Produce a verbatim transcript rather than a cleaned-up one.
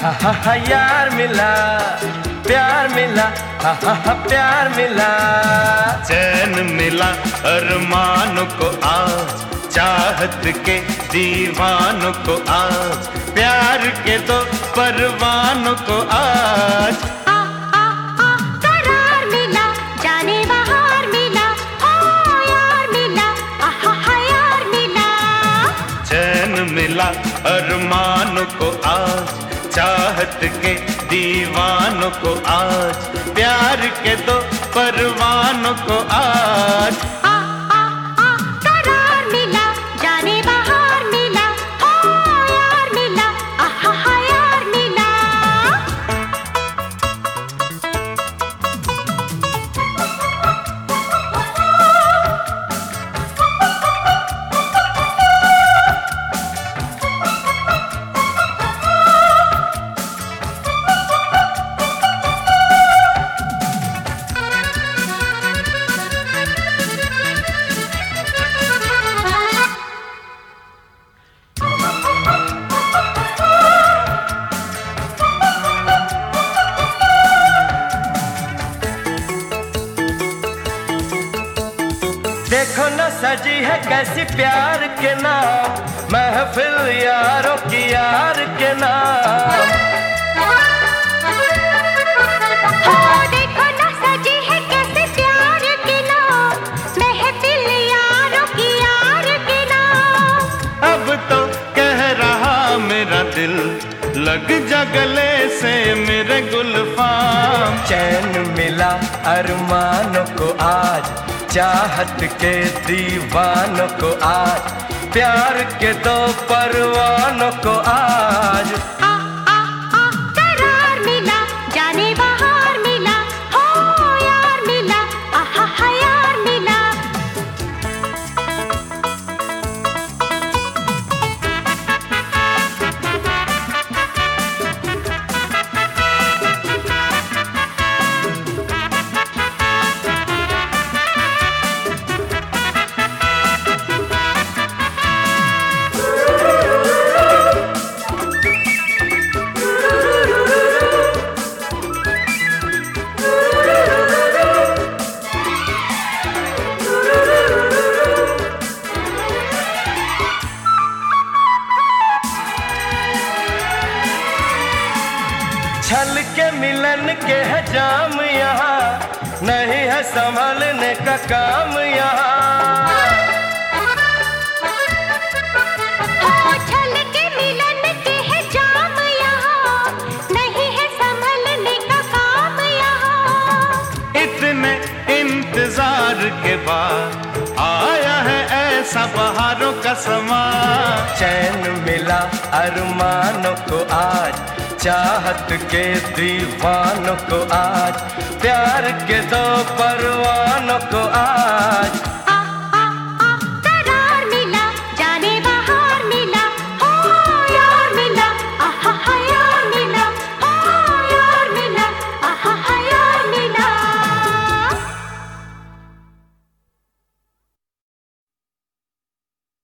हा हा हा यार मिला, प्यार मिला, हा हा हा प्यार मिला। चैन मिला अरमानों को आज, चाहत के दीवानों को आज, प्यार के दो परवानों को आज। आ आ आ करार मिला, जाने बहार मिला, ओ यार मिला, आहा हा यार मिला। चैन मिला अरमानों को आज, चाहत के दीवानों को आज, प्यार के दो परवानों को आज। आ आ आ करार मिला, जाने बहार मिला, ओ यार मिला, आहा हा यार मिला। देखो न सजी है कैसी प्यार के नाम, महफिल यारों की यार के नाम। हो देखो न सजी है कैसे प्यार के नाम, महफिल यारों की यार के नाम। अब तो कह रहा मेरा दिल, लग जा गले से मेरे गुलफाम। चैन मिला अरमानों को आज, चाहत के दीवानों को आज, प्यार के दो परवानों को आज। आ आ आ करार मिला, जाने बहार मिला, हो यार मिला, आहा हा यार मिला। छल के मिलन के है जाम यहाँ, नहीं है संभलने का काम यहाँ। हो छल के मिलन के है जाम यहाँ, नहीं है संभलने का काम यहाँ। इतने इंतजार के बाद आया है ऐसा बहारों का समा। चैन मिला अरमानों को आज, चाहत के दीवानों को आज, प्यार के दो परवानों को आज।